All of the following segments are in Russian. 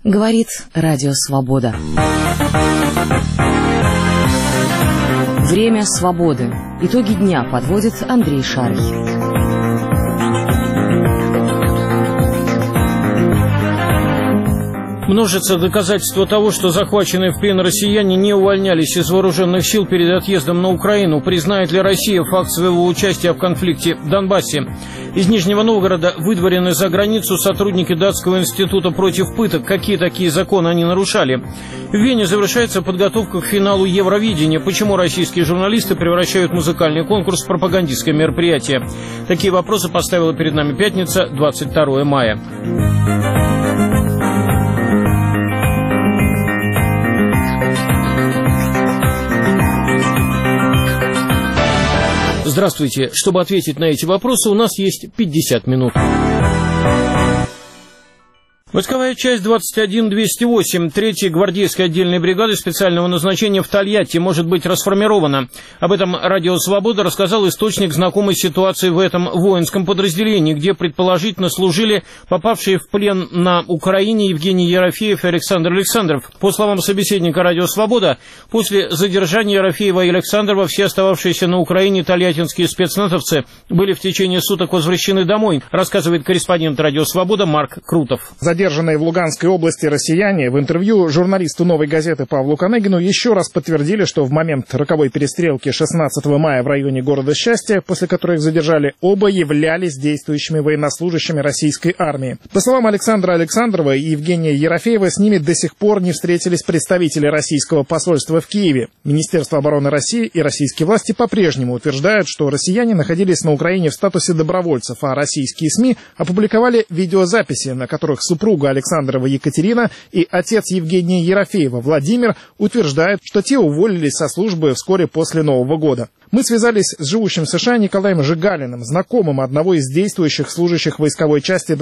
Говорит Радио Свобода. Время свободы. Итоги дня подводит Андрей Шарий. Множится доказательства того, что захваченные в плен россияне не увольнялись из вооруженных сил перед отъездом на Украину. Признает ли Россия факт своего участия в конфликте в Донбассе? Из Нижнего Новгорода выдворены за границу сотрудники Датского института против пыток. Какие такие законы они нарушали? В Вене завершается подготовка к финалу Евровидения. Почему российские журналисты превращают музыкальный конкурс в пропагандистское мероприятие? Такие вопросы поставила перед нами пятница, 22 мая. Здравствуйте. Чтобы ответить на эти вопросы, у нас есть 50 минут. Войсковая часть 21208 3-й гвардейской отдельной бригады специального назначения в Тольятти может быть расформирована. Об этом Радио Свобода рассказал источник знакомой ситуации в этом воинском подразделении, где предположительно служили попавшие в плен на Украине Евгений Ерофеев и Александр Александров. По словам собеседника Радио Свобода, после задержания Ерофеева и Александрова все остававшиеся на Украине тольяттинские спецназовцы были в течение суток возвращены домой, рассказывает корреспондент Радио Свобода Марк Крутов. Задержанные в Луганской области россияне в интервью журналисту «Новой газеты» Павлу Канегину еще раз подтвердили, что в момент роковой перестрелки 16 мая в районе города Счастья, после которой их задержали, оба являлись действующими военнослужащими российской армии. По словам Александра Александрова и Евгения Ерофеева, с ними до сих пор не встретились представители российского посольства в Киеве. Министерство обороны России и российские власти по-прежнему утверждают, что россияне находились на Украине в статусе добровольцев, а российские СМИ опубликовали видеозаписи, на которых супруга Александрова Екатерина и отец Евгения Ерофеева Владимир утверждают, что те уволились со службы вскоре после Нового года. Мы связались с живущим в США Николаем Жигалиным, знакомым одного из действующих служащих войсковой части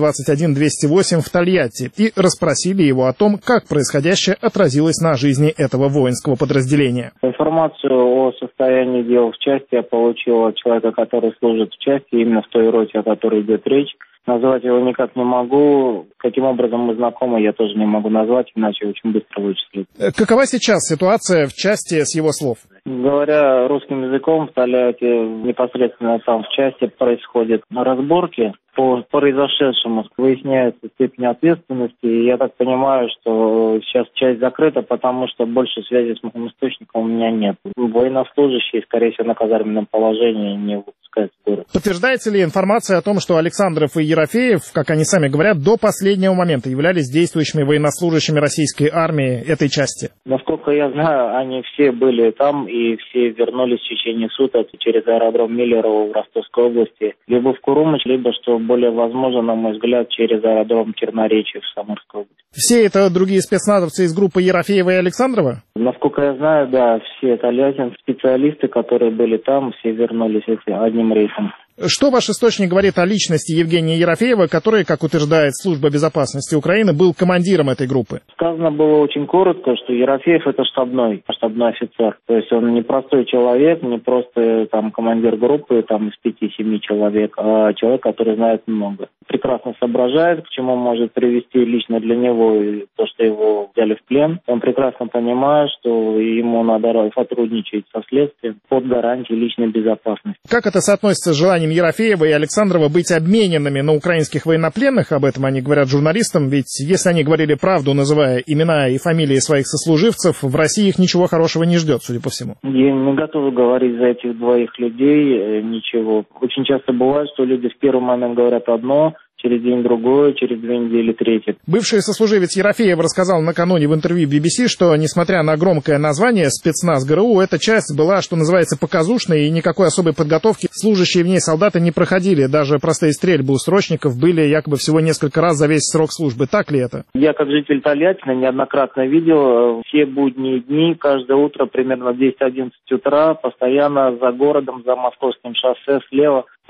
21208 в Тольятти, и расспросили его о том, как происходящее отразилось на жизни этого воинского подразделения. Информацию о состоянии дел в части я получил от человека, который служит в части, именно в той роте, о которой идет речь. Назвать его никак не могу. Каким образом мы знакомы, я тоже не могу назвать, иначе очень быстро вычислить. Какова сейчас ситуация в части с его слов? Говоря русским языком, в Тольятти, непосредственно там в части происходят разборки по произошедшему, выясняется степень ответственности. И я так понимаю, что сейчас часть закрыта, потому что больше связи с моим источником у меня нет. Военнослужащие, скорее всего, на казарменном положении не выпускаются в город. Подтверждается ли информация о том, что Александров и Ерофеев, как они сами говорят, до последнего момента являлись действующими военнослужащими российской армии этой части? Насколько я знаю, они все были там и все вернулись в течение суток через аэродром Миллерово в Ростовской области, либо в Курумыч, либо, что более возможно, на мой взгляд, через аэродром Черноречье в Самарской области. Все это другие спецназовцы из группы Ерофеева и Александрова? Насколько я знаю, да, все тольяттинцы, специалисты, которые были там, все вернулись одним рейсом. Что ваш источник говорит о личности Евгения Ерофеева, который, как утверждает Служба безопасности Украины, был командиром этой группы? Сказано было очень коротко, что Ерофеев — это штабной офицер. То есть он не простой человек, не просто там командир группы там, из 5-7 человек, а человек, который знает много. Прекрасно соображает, к чему может привести лично для него и то, что его взяли в плен. Он прекрасно понимает, что ему надо сотрудничать со следствием под гарантией личной безопасности. Как это соотносится с желанием Ерофеева и Александрова быть обмененными на украинских военнопленных? Об этом они говорят журналистам, ведь если они говорили правду, называя имена и фамилии своих сослуживцев, в России их ничего хорошего не ждет, судя по всему. Я не готов говорить за этих двоих людей ничего. Очень часто бывает, что люди в первый момент говорят одно, через день другое, через 2 недели третье. Бывший сослуживец Ерофеев рассказал накануне в интервью BBC, что, несмотря на громкое название спецназ ГРУ, эта часть была, что называется, показушной, и никакой особой подготовки служащие в ней солдаты не проходили. Даже простые стрельбы у срочников были якобы всего несколько раз за весь срок службы. Так ли это? Я, как житель Тольяттина, неоднократно видел все будние дни, каждое утро примерно в 10-11 утра, постоянно за городом, за Московским шоссе слева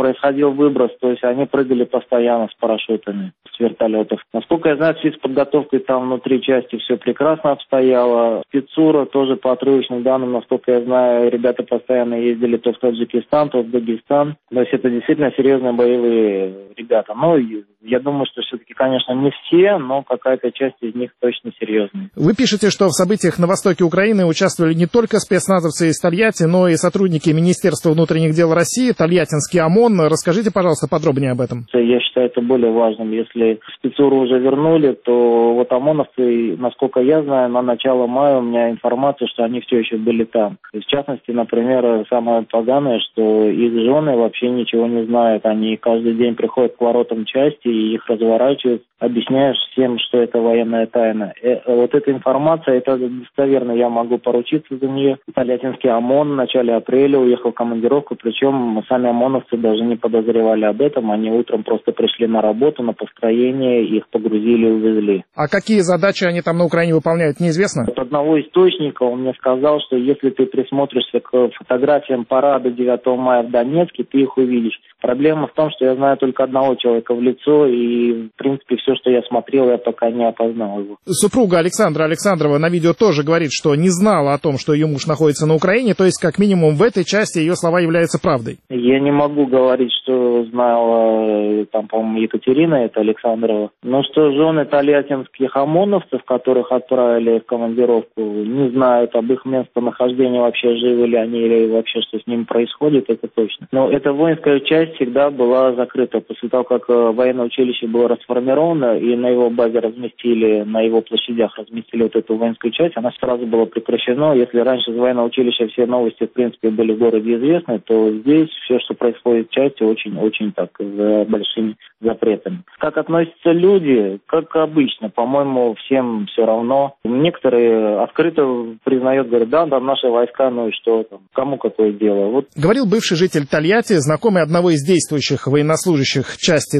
происходил выброс, то есть они прыгали постоянно с парашютами с вертолетов. Насколько я знаю, с подготовкой там внутри части все прекрасно обстояло. Спецура тоже по отрывочным данным, насколько я знаю, ребята постоянно ездили то в Таджикистан, то в Дагестан. То есть это действительно серьезные боевые ребята. Но я думаю, что все-таки, конечно, не все, но какая-то часть из них точно серьезная. Вы пишете, что в событиях на востоке Украины участвовали не только спецназовцы из Тольятти, но и сотрудники Министерства внутренних дел России, Тольяттинский ОМОН. Расскажите, пожалуйста, подробнее об этом. Я считаю это более важным. Если спецуру уже вернули, то вот ОМОНовцы, насколько я знаю, на начало мая у меня информация, что они все еще были там. В частности, например, самое поганое, что их жены вообще ничего не знают. Они каждый день приходят к воротам части и их разворачивают, объясняешь всем, что это военная тайна. Вот эта информация, это достоверно, я могу поручиться за нее. Тольяттинский ОМОН в начале апреля уехал в командировку, причем сами ОМОНовцы даже не подозревали об этом. Они утром просто пришли на работу, на построение, их погрузили и увезли. А какие задачи они там на Украине выполняют, неизвестно? От одного источника он мне сказал, что если ты присмотришься к фотографиям парада 9 мая в Донецке, ты их увидишь. Проблема в том, что я знаю только одного человека в лицо, и, в принципе, все, что я смотрел, я пока не опознал его. Супруга Александра Александрова на видео тоже говорит, что не знала о том, что ее муж находится на Украине, то есть, как минимум, в этой части ее слова являются правдой. Я не могу говорить, что знала, там, по-моему, Екатерина, это Александрова. Но что жены тольяттинских ОМОНовцев, которых отправили в командировку, не знают об их местонахождении, вообще живы ли они или вообще что с ними происходит, это точно. Но эта воинская часть всегда была закрыта. После того, как военное училище было расформировано и на его базе разместили, на его площадях разместили вот эту воинскую часть, она сразу была прекращена. Если раньше из военного училища все новости, в принципе, были в городе известны, то здесь все, что происходит в части, очень так, с большими запретами. Как относятся люди? Как обычно. По-моему, всем все равно. Некоторые открыто признают, говорят, да, там наши войска, ну и что там, кому какое дело. Вот. Говорил бывший житель Тольятти, знакомый одного из действующих военнослужащих части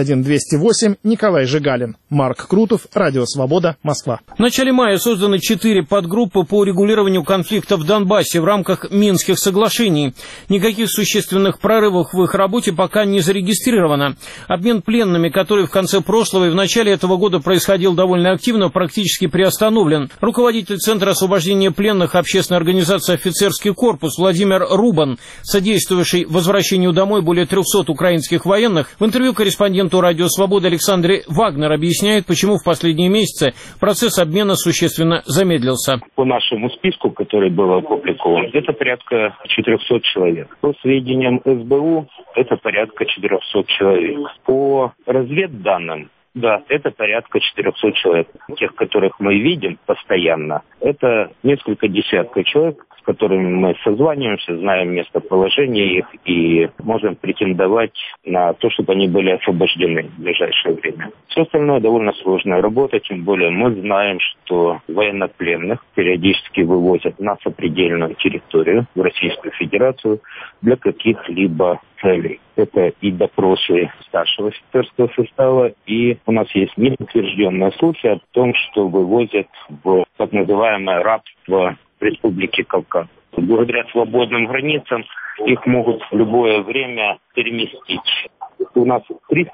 21208 Николай Жигалин. Марк Крутов, Радио Свобода, Москва. В начале мая созданы 4 подгруппы по урегулированию конфликта в Донбассе в рамках Минских соглашений. Никаких существенных прорывов в их работе пока не зарегистрировано. Обмен пленными, который в конце прошлого и в начале этого года происходил довольно активно, практически приостановлен. Руководитель Центра освобождения пленных общественной организации «Офицерский корпус» Владимир Рубан, содействовавший возвращению домой более 300 украинских военных, в интервью корреспонденту «Радио Свобода» Александре Вагнер объясняет, почему в последние месяцы процесс обмена существенно замедлился. По нашему списку, который был опубликован, это порядка 400 человек. По сведениям СБУ, это порядка 400 человек. По разведданным, да, это порядка 400 человек. Тех, которых мы видим постоянно, это несколько десятков человек, с которыми мы созваниваемся, знаем местоположение их и можем претендовать на то, чтобы они были освобождены в ближайшее время. Все остальное довольно сложная работа, тем более мы знаем, что военнопленных периодически вывозят на сопредельную территорию в Российскую Федерацию для каких-либо целей. Это и допросы старшего офицерского состава, и у нас есть неподтвержденные случаи о том, что вывозят в так называемое рабство Республики Кавказ. Благодаря свободным границам их могут в любое время переместить. У нас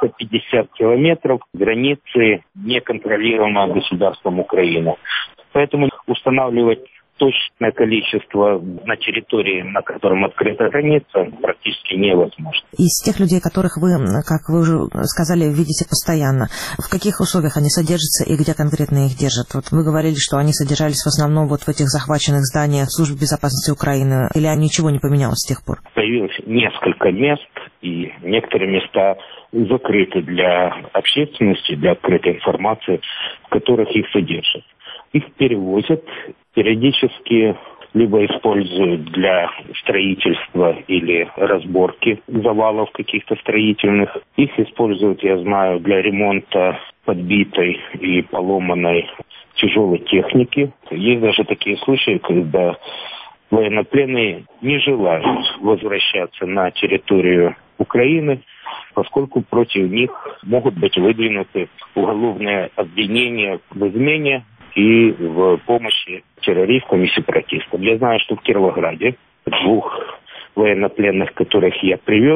350 километров границы неконтролируемого государством Украины. Поэтому устанавливать точное количество на территории, на котором открыта граница, практически невозможно. Из тех людей, которых вы, как вы уже сказали, видите постоянно, в каких условиях они содержатся и где конкретно их держат? Вот вы говорили, что они содержались в основном вот в этих захваченных зданиях службы безопасности Украины, или ничего не поменялось с тех пор? Появилось несколько мест, и некоторые места закрыты для общественности, для открытой информации, в которых их содержат. Их перевозят, периодически либо используют для строительства или разборки завалов каких-то строительных. Их используют, я знаю, для ремонта подбитой и поломанной тяжелой техники. Есть даже такие случаи, когда военнопленные не желают возвращаться на территорию Украины, поскольку против них могут быть выдвинуты уголовные обвинения в измене и в помощи террористам и сепаратистам. Я знаю, что в Кировограде 2 военнопленных, которых я привез,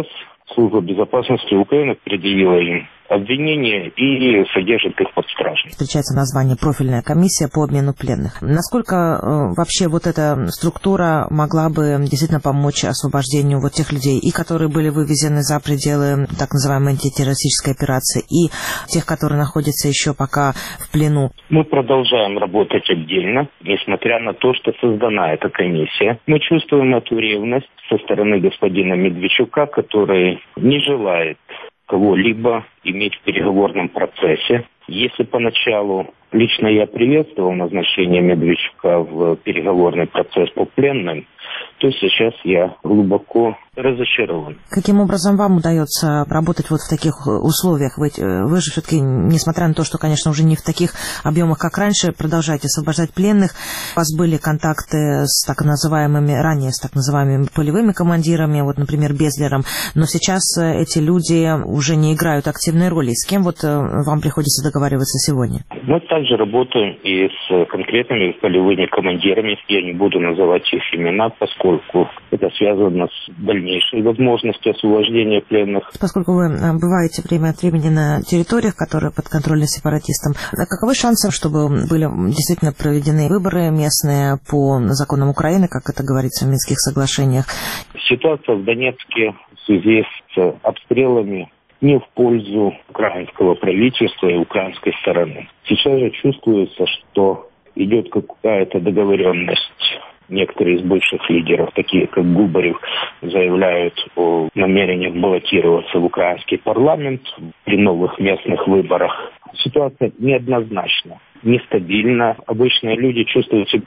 Служба безопасности Украины предъявила им обвинения и содержит их под стражей. Встречается название «Профильная комиссия по обмену пленных». Насколько вообще вот эта структура могла бы действительно помочь освобождению вот тех людей, и которые были вывезены за пределы так называемой антитеррористической операции, и тех, которые находятся еще пока в плену? Мы продолжаем работать отдельно, несмотря на то, что создана эта комиссия. Мы чувствуем эту ревность со стороны господина Медведчука, который не желает кого-либо иметь в переговорном процессе. Если поначалу лично я приветствовал назначение Медведчука в переговорный процесс по пленным, то сейчас я глубоко разочарован. Каким образом вам удается работать вот в таких условиях? Вы же все-таки, несмотря на то, что, конечно, уже не в таких объемах, как раньше, продолжаете освобождать пленных. У вас были контакты с так называемыми полевыми командирами, вот, например, Безлером, но сейчас эти люди уже не играют активной роли. С кем вот вам приходится договариваться сегодня? Мы также работаем и с конкретными полевыми командирами. Я не буду называть их имена, поскольку это связано с дальнейшей возможностью освобождения пленных. Поскольку вы бываете время от времени на территориях, которые подконтрольны сепаратистам, каковы шансы, чтобы были действительно проведены выборы местные по законам Украины, как это говорится в Минских соглашениях? Ситуация в Донецке в связи с обстрелами не в пользу украинского правительства и украинской стороны. Сейчас же чувствуется, что идет какая-то договоренность. Некоторые из бывших лидеров, такие как Губарев, заявляют о намерениях баллотироваться в украинский парламент при новых местных выборах. Ситуация неоднозначна, нестабильна. Обычные люди чувствуют себя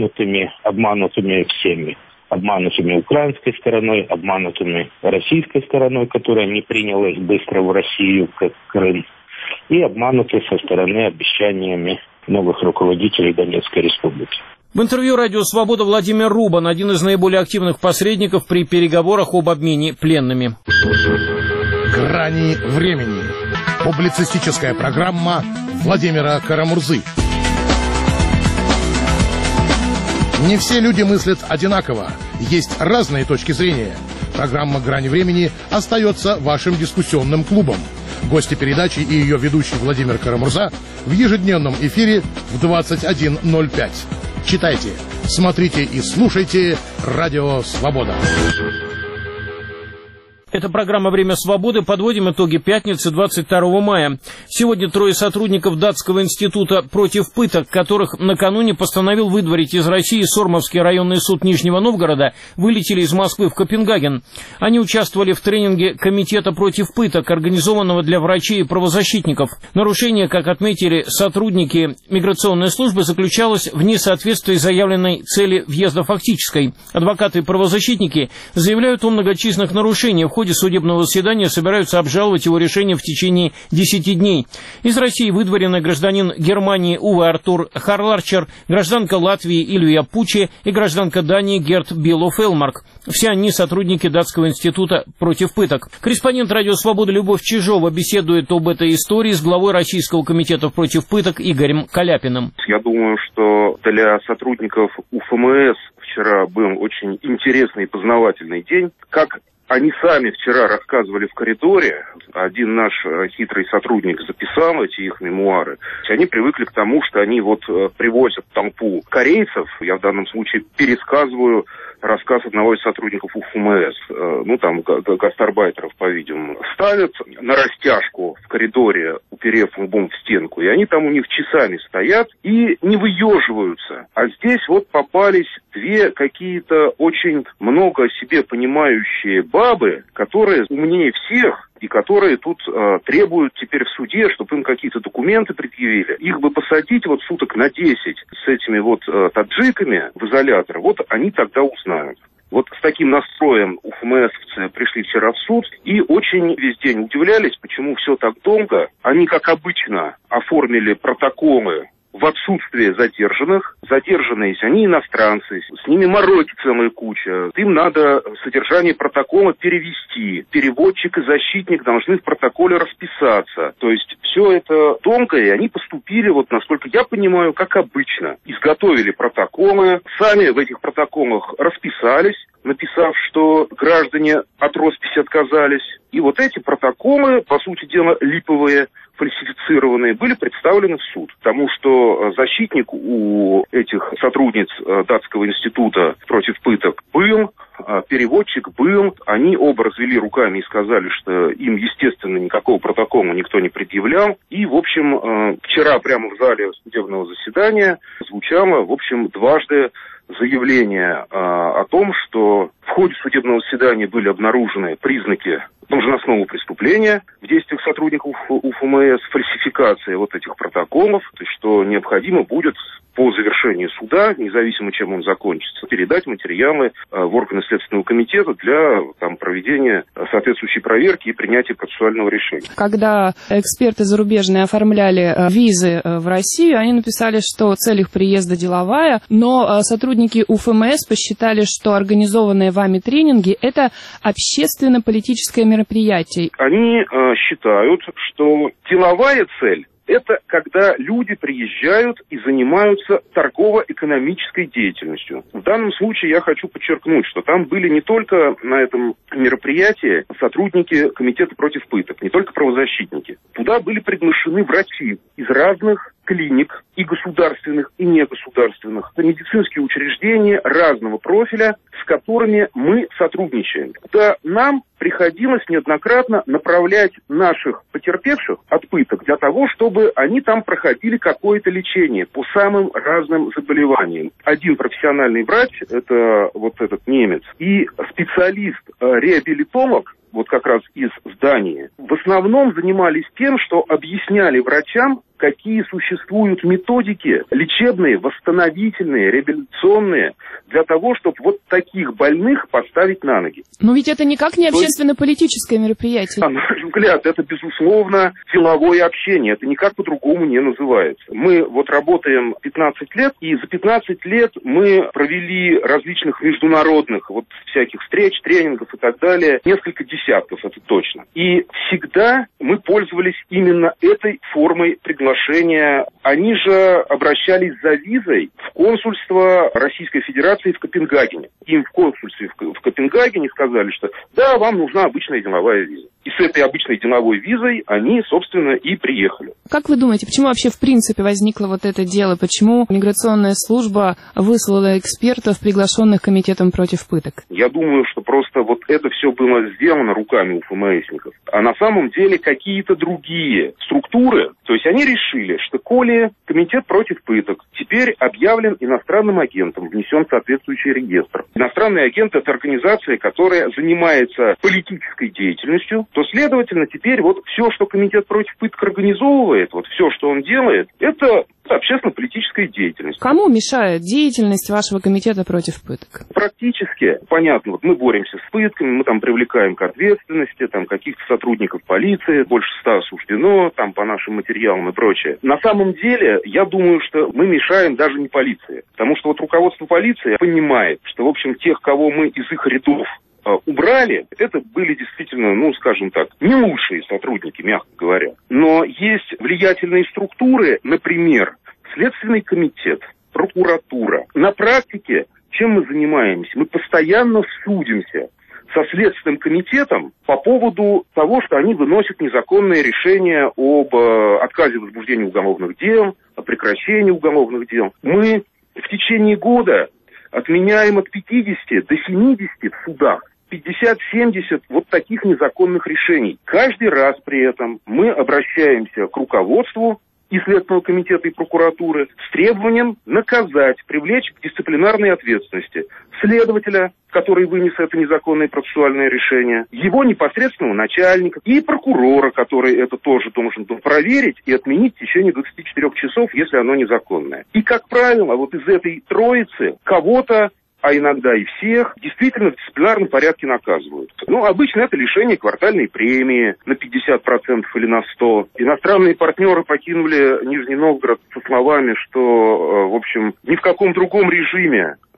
обманутыми всеми. Обманутыми украинской стороной, обманутыми российской стороной, которая не принялась быстро в Россию, как Крым, и обмануты со стороны обещаниями новых руководителей Донецкой республики. В интервью «Радио Свобода» Владимир Рубан, один из наиболее активных посредников при переговорах об обмене пленными. «Грани времени». Публицистическая программа Владимира Карамурзы. Не все люди мыслят одинаково. Есть разные точки зрения. Программа «Грани времени» остается вашим дискуссионным клубом. Гости передачи и ее ведущий Владимир Карамурза в ежедневном эфире в 21:05. Читайте, смотрите и слушайте «Радио Свобода». Это программа «Время свободы». Подводим итоги пятницы, 22 мая. Сегодня трое сотрудников Датского института против пыток, которых накануне постановил выдворить из России Сормовский районный суд Нижнего Новгорода, вылетели из Москвы в Копенгаген. Они участвовали в тренинге Комитета против пыток, организованного для врачей и правозащитников. Нарушение, как отметили сотрудники миграционной службы, заключалось в несоответствии заявленной цели въезда фактической. Адвокаты и правозащитники заявляют о многочисленных нарушениях. В ходе судебного заседания собираются обжаловать его решение в течение 10 дней. Из России выдворены гражданин Германии Уве Артур Харларчер, гражданка Латвии Илья Пучи и гражданка Дании Герт Било Фелмарк. Все они сотрудники Датского института против пыток. Корреспондент «Радио Свобода» Любовь Чижова беседует об этой истории с главой Российского комитета против пыток Игорем Каляпиным. Я думаю, что для сотрудников УФМС вчера был очень интересный и познавательный день. Как они сами вчера рассказывали в коридоре, один наш хитрый сотрудник записал эти их мемуары. Они привыкли к тому, что они привозят толпу корейцев, я в данном случае пересказываю рассказ одного из сотрудников УФМС, гастарбайтеров, по-видимому. Ставят на растяжку в коридоре, уперев лбом в стенку, и они там у них часами стоят и не выеживаются. А здесь попались две какие-то очень много о себе понимающие бабы, которые умнее всех, и которые тут требуют теперь в суде, чтобы им какие-то документы предъявили. Их бы посадить суток на 10 с этими таджиками в изолятор, они тогда узнают. С таким настроем уфмсовцы пришли вчера в суд и очень весь день удивлялись, почему все так долго. Они, как обычно, оформили протоколы в отсутствие задержанных. Задержанные, если они иностранцы, с ними мороки целая куча. Им надо содержание протокола перевести. Переводчик и защитник должны в протоколе расписаться. То есть все это долго, и они поступили, насколько я понимаю, как обычно. Изготовили протоколы, сами в этих протоколах расписались, написав, что граждане от росписи отказались. И вот эти протоколы, по сути дела, липовые, фальсифицированные, были представлены в суд. Потому что защитник у этих сотрудниц Датского института против пыток был, переводчик был. Они оба развели руками и сказали, что им, естественно, никакого протокола никто не предъявлял. И, в общем, вчера прямо в зале судебного заседания звучало, в общем, дважды заявление о том, что в ходе судебного заседания были обнаружены признаки должностного преступления в действиях сотрудников УФМС, фальсификация вот этих протоколов, то есть что необходимо будет по завершении суда, независимо чем он закончится, передать материалы в органы Следственного комитета для проведения соответствующей проверки и принятия процессуального решения. Когда эксперты зарубежные оформляли визы в Россию, они написали, что цель их приезда деловая, но сотрудники УФМС посчитали, что организованные вами тренинги – это общественно-политическое мероприятие. Они считают, что деловая цель – это когда люди приезжают и занимаются торгово-экономической деятельностью. В данном случае я хочу подчеркнуть, что там были не только на этом мероприятии сотрудники Комитета против пыток, не только правозащитники. Туда были приглашены врачи из разных клиник, и государственных, и негосударственных, медицинские учреждения разного профиля, с которыми мы сотрудничаем. Куда нам приходилось неоднократно направлять наших потерпевших от пыток для того, чтобы они там проходили какое-то лечение по самым разным заболеваниям. Один профессиональный врач, это вот этот немец, и специалист-реабилитолог, вот как раз из здания, в основном занимались тем, что объясняли врачам, какие существуют методики лечебные, восстановительные, реабилитационные, для того, чтобы вот таких больных поставить на ноги. Но ведь это никак не общественно-политическое мероприятие. На наш взгляд, это, безусловно, деловое общение. Это никак по-другому не называется. Мы вот работаем 15 лет, и за 15 лет мы провели различных международных вот всяких встреч, тренингов и так далее, несколько десятков, это точно. И всегда мы пользовались именно этой формой приглашения. Они же обращались за визой в консульство Российской Федерации в Копенгагене. Им в консульстве в Копенгагене сказали, что да, вам нужна обычная деловая виза. И с этой обычной деловой визой они, собственно, и приехали. Как вы думаете, почему вообще в принципе возникло вот это дело? Почему миграционная служба выслала экспертов, приглашенных Комитетом против пыток? Я думаю, что просто вот это все было сделано руками УФМСников. А на самом деле какие-то другие структуры, то есть они решили, что коли Комитет против пыток теперь объявлен иностранным агентом, внесен в соответствующий реестр. Иностранный агент – это организация, которая занимается политической деятельностью, то, следовательно, теперь вот все, что Комитет против пыток организовывает, вот все, что он делает, это общественно-политическая деятельность. Кому мешает деятельность вашего Комитета против пыток? Практически, понятно, вот мы боремся с пытками, мы там привлекаем к ответственности, там каких-то сотрудников полиции, больше 100 осуждено, там по нашим материалам и прочее. На самом деле, я думаю, что мы мешаем даже не полиции, потому что вот руководство полиции понимает, что, в общем, тех, кого мы из их рядов убрали, это были действительно, ну, скажем так, не лучшие сотрудники, мягко говоря. Но есть влиятельные структуры, например, Следственный комитет, прокуратура. На практике чем мы занимаемся? Мы постоянно судимся со Следственным комитетом по поводу того, что они выносят незаконные решения об отказе в возбуждении уголовных дел, о прекращении уголовных дел. Мы в течение года отменяем от 50 до 70 в судах 50-70 вот таких незаконных решений. Каждый раз при этом мы обращаемся к руководству и Следственного комитета, и прокуратуры с требованием наказать, привлечь к дисциплинарной ответственности следователя, который вынес это незаконное процессуальное решение, его непосредственного начальника и прокурора, который это тоже должен был проверить и отменить в течение 24 часов, если оно незаконное. И, как правило, вот из этой троицы кого-то, а иногда и всех, действительно в дисциплинарном порядке наказывают. Ну, обычно это лишение квартальной премии на 50% или на 100%. Иностранные партнеры покинули Нижний Новгород со словами, что, в общем, ни в каком другом режиме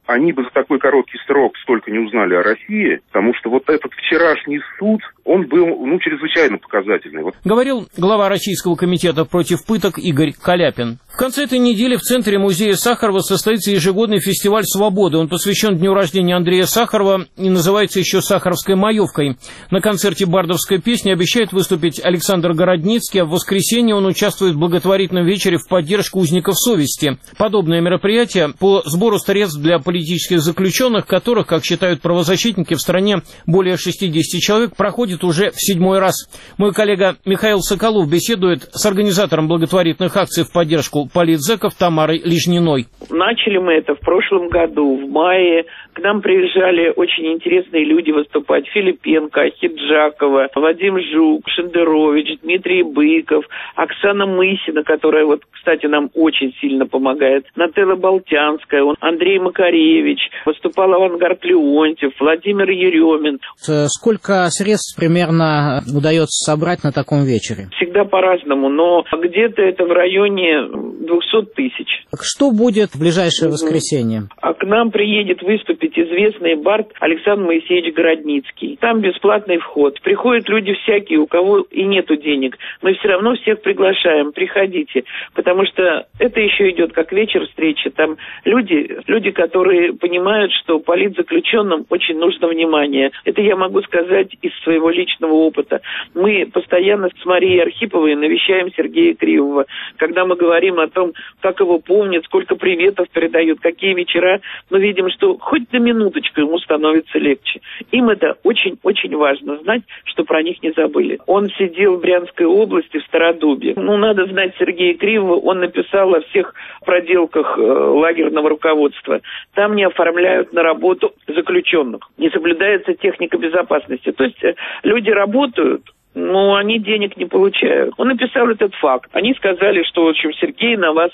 они бы за такой короткий срок столько не узнали о России, потому что вот этот вчерашний суд, он был, чрезвычайно показательный. Говорил глава Российского комитета против пыток Игорь Каляпин. В конце этой недели в центре музея Сахарова состоится ежегодный фестиваль свободы. Он посвящен дню рождения Андрея Сахарова и называется еще «Сахаровской маевкой». На концерте бардовской песни обещает выступить Александр Городницкий, а в воскресенье он участвует в благотворительном вечере в поддержку узников совести. Подобное мероприятие по сбору средств для политических заключенных, которых, как считают правозащитники, в стране более 60 человек, проходит уже в 7-й раз. Мой коллега Михаил Соколов беседует с организатором благотворительных акций в поддержку политзеков Тамарой Лежниной. Начали мы это в прошлом году, в мае. К нам приезжали очень интересные люди выступать. Филипенко, Ахиджакова, Вадим Жук, Шендерович, Дмитрий Быков, Оксана Мысина, которая, кстати, нам очень сильно помогает, Нателла Болтянская, Андрей Макаревич, выступал Авангард Леонтьев, Владимир Еремин. Сколько средств примерно удается собрать на таком вечере? Всегда по-разному, но где-то это в районе 200 тысяч. Что будет в ближайшее воскресенье? А к нам приедет выступить известный бард Александр Моисеевич Городницкий. Там бесплатный вход. Приходят люди всякие, у кого и нету денег. Мы все равно всех приглашаем. Приходите. Потому что это еще идет как вечер встречи. Там люди, которые понимают, что политзаключенным очень нужно внимание. Это я могу сказать из своего личного опыта. Мы постоянно с Марией Архиповой навещаем Сергея Кривого. Когда мы говорим о том, как его помнят, сколько приветов передают, какие вечера, мы видим, что хоть на минуточку ему становится легче. Им это очень-очень важно знать, что про них не забыли. Он сидел в Брянской области, в Стародубе. Надо знать Сергея Кривого, он написал о всех проделках лагерного руководства. Там не оформляют на работу заключенных, не соблюдается техника безопасности. То есть люди работают, но они денег не получают. Он написал этот факт. Они сказали, что, в общем, Сергей, на вас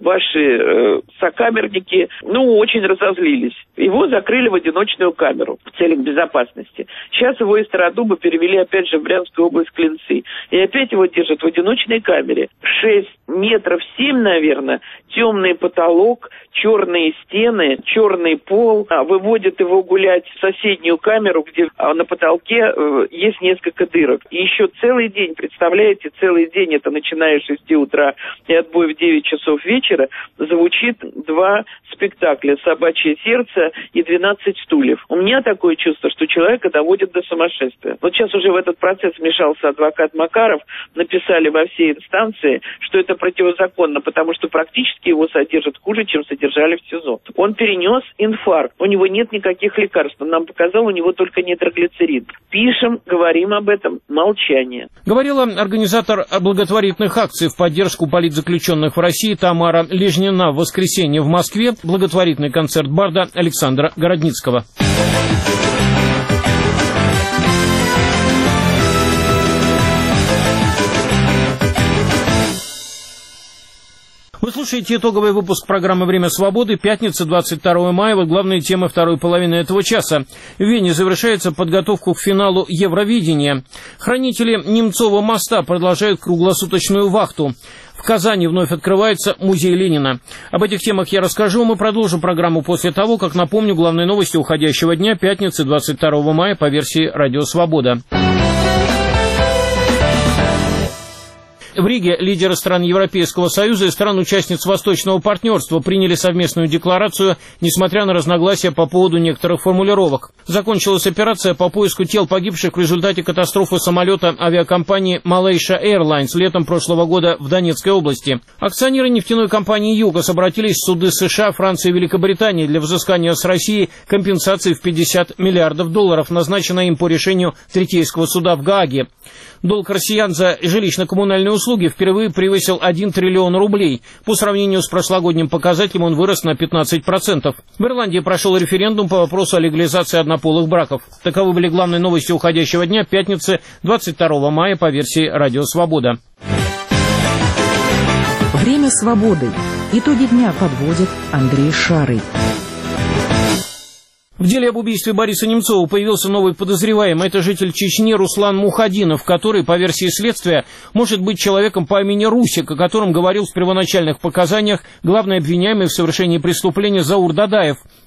ваши сокамерники, очень разозлились. Его закрыли в одиночную камеру в целях безопасности. Сейчас его из Стародуба перевели опять же в Брянскую область Клинцы. И опять его держат в одиночной камере. 6 метров 7, наверное, темный потолок, черные стены, черный пол. Выводят его гулять в соседнюю камеру, где на потолке есть несколько дырок. И еще целый день, представляете, целый день, это начиная с 6 утра и отбой в 9 часов вечера, звучит 2 спектакля «Собачье сердце» и «12 стульев». У меня такое чувство, что человека доводят до сумасшествия. Сейчас уже в этот процесс вмешался адвокат Макаров, написали во все инстанции, что это противозаконно, потому что практически его содержат хуже, чем содержали в СИЗО. Он перенес инфаркт, у него нет никаких лекарств, он нам показал, у него только нитроглицерин. Пишем, говорим об этом, молчание. Говорила организатор благотворительных акций в поддержку политзаключенных в России Тамара Лежнина в воскресенье в Москве, благотворительный концерт барда Александра Городницкого. Вы слушаете итоговый выпуск программы «Время свободы», пятница, 22 мая. Главные темы второй половины этого часа. В Вене завершается подготовку к финалу Евровидения. Хранители Немцова моста продолжают круглосуточную вахту. В Казани вновь открывается музей Ленина. Об этих темах я расскажу. Мы продолжим программу после того, как напомню главные новости уходящего дня, пятницы, 22 мая, по версии «Радио Свобода». В Риге лидеры стран Европейского Союза и стран-участниц Восточного партнерства приняли совместную декларацию, несмотря на разногласия по поводу некоторых формулировок. Закончилась операция по поиску тел погибших в результате катастрофы самолета авиакомпании Malaysia Airlines летом прошлого года в Донецкой области. Акционеры нефтяной компании «Югос» обратились в суды США, Франции и Великобритании для взыскания с России компенсации в $50 миллиардов, назначенной им по решению Третейского суда в Гааге. Долг россиян за жилищно-коммунальные услуги впервые превысил 1 триллион рублей. По сравнению с прошлогодним показателем он вырос на 15%. В Ирландии прошел референдум по вопросу о легализации однополых браков. Таковы были главные новости уходящего дня, пятницы, 22 мая, по версии «Радио Свобода». Время свободы. Итоги дня подводит Андрей Шарый. В деле об убийстве Бориса Немцова появился новый подозреваемый. Это житель Чечни Руслан Мухадинов, который, по версии следствия, может быть человеком по имени Русик, о котором говорил в первоначальных показаниях главный обвиняемый в совершении преступления Заур Дадаев.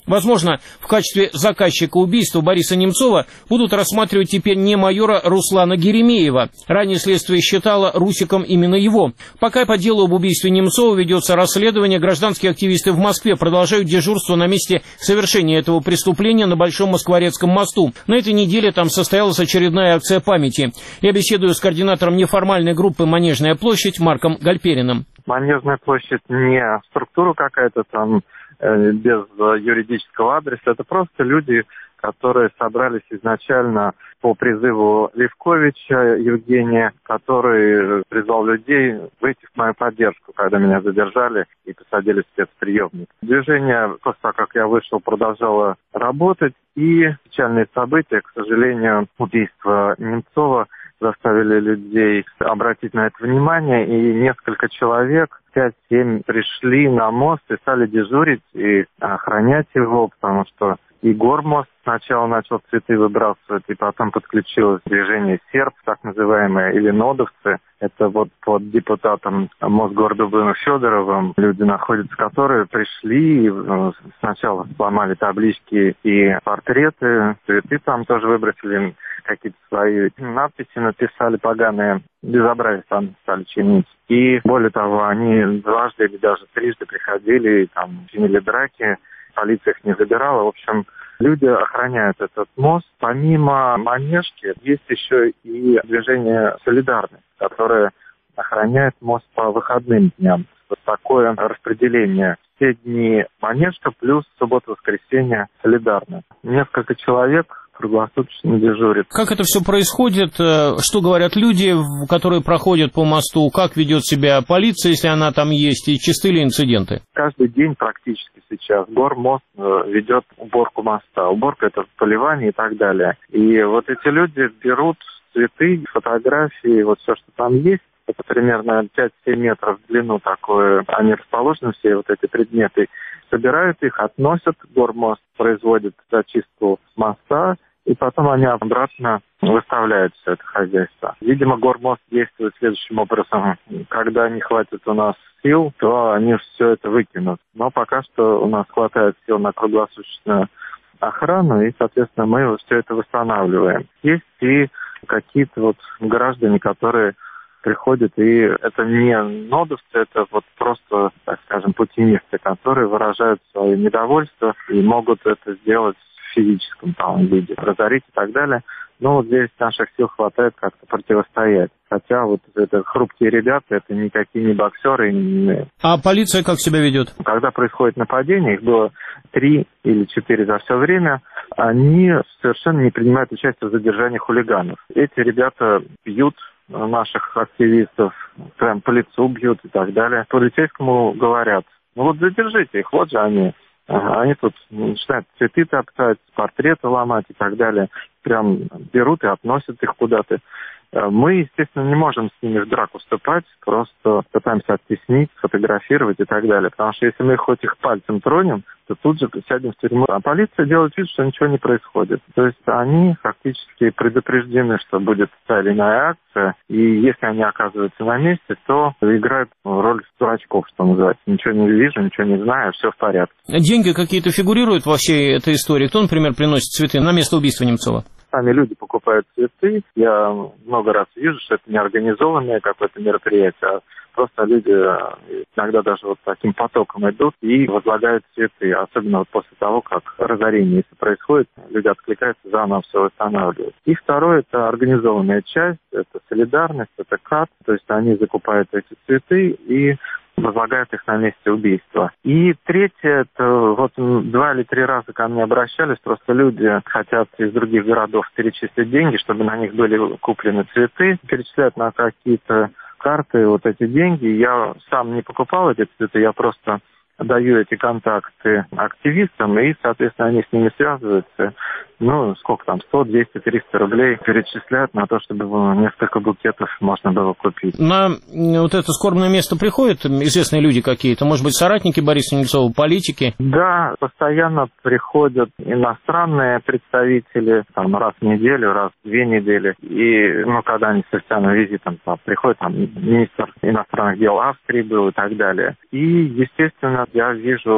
Возможно, в качестве заказчика убийства Бориса Немцова будут рассматривать теперь не майора Руслана Геремеева. Ранее следствие считало Русиком именно его. Пока по делу об убийстве Немцова ведется расследование, гражданские активисты в Москве продолжают дежурство на месте совершения этого преступления на Большом Москворецком мосту. На этой неделе там состоялась очередная акция памяти. Я беседую с координатором неформальной группы «Манежная площадь» Марком Гальпериным. Манежная площадь не структура какая-то там, без юридического адреса. Это просто люди, которые собрались изначально по призыву Левковича Евгения, который призвал людей выйти в мою поддержку, когда меня задержали и посадили в спецприемник. Движение, после того, как я вышел, продолжало работать, и печальные события, к сожалению, убийство Немцова заставили людей обратить на это внимание, и несколько человек, 5-7, пришли на мост и стали дежурить и охранять его, потому что и Гормост сначала начал цветы выбрасывать, и потом подключилось движение серб, так называемые, или нодовцы. Это вот под депутатом Мосгордумы Федоровым люди находятся, которые пришли и сначала сломали таблички и портреты, цветы там тоже выбросили, какие-то свои надписи написали поганые, безобразие там стали чинить. И более того, они дважды или даже трижды приходили, там чинили драки, полиция их не забирала. В общем, люди охраняют этот мост. Помимо Манежки есть еще и движение «Солидарность», которое охраняет мост по выходным дням. Вот такое распределение. Все дни Манежка плюс суббота-воскресенье «Солидарность». Несколько человек круглосуточно дежурит. Как это все происходит? Что говорят люди, которые проходят по мосту? Как ведет себя полиция, если она там есть? И чисты ли инциденты? Каждый день практически сейчас Гормост ведет уборку моста. Уборка — это поливание и так далее. И вот эти люди берут цветы, фотографии, вот все, что там есть. Это примерно 5-7 метров в длину такое. Они расположены, все вот эти предметы. Собирают их, относят, Гормост производит зачистку моста, и потом они обратно выставляют все это хозяйство. Видимо, Гормост действует следующим образом. Когда не хватит у нас сил, то они все это выкинут. Но пока что у нас хватает сил на круглосуточную охрану, и, соответственно, мы все это восстанавливаем. Есть и какие-то вот граждане, которые приходят, и это не нодовцы, это вот просто, так скажем, путинисты, которые выражают свое недовольство и могут это сделать в физическом там виде, разорить и так далее. Но вот здесь наших сил хватает как-то противостоять. Хотя вот это хрупкие ребята, это никакие не боксеры. А полиция как себя ведет? Когда происходит нападение, их было 3 или 4 за все время, они совершенно не принимают участие в задержании хулиганов. Эти ребята бьют наших активистов, прям по лицу бьют и так далее. Полицейскому говорят: ну вот задержите их, вот же они. Они тут начинают цветы топтать, портреты ломать и так далее. Прям берут и относят их куда-то. Мы, естественно, не можем с ними в драку вступать, просто пытаемся оттеснить, фотографировать и так далее. Потому что если мы хоть их пальцем тронем, то тут же сядем в тюрьму. А полиция делает вид, что ничего не происходит. То есть они фактически предупреждены, что будет та или иная акция, и если они оказываются на месте, то играют роль дурачков, что называется. Ничего не вижу, ничего не знаю, все в порядке. Деньги какие-то фигурируют во всей этой истории? Кто, например, приносит цветы на место убийства Немцова? Сами люди покупают цветы. Я много раз вижу, что это не организованное какое-то мероприятие, а просто люди иногда даже вот таким потоком идут и возлагают цветы. Особенно вот после того, как разорение, если происходит, люди откликаются, заново все восстанавливают. И второе, это организованная часть, это солидарность, это КАТ. То есть они закупают эти цветы и возлагают их на месте убийства. И третье, это вот 2 или 3 раза ко мне обращались, просто люди хотят из других городов перечислить деньги, чтобы на них были куплены цветы, перечисляют на какие-то карты вот эти деньги. Я сам не покупал эти цветы, я просто даю эти контакты активистам, и, соответственно, они с ними связываются. Ну, сколько там, 100, 200, 300 рублей перечисляют на то, чтобы несколько букетов можно было купить. На вот это скорбное место приходят известные люди какие-то? Может быть, соратники Бориса Немцова, политики? Да, постоянно приходят иностранные представители, там, раз в неделю, раз в 2 недели. И, ну, когда они с официальным визитом приходят, там, министр иностранных дел Австрии был и так далее. И, естественно, я вижу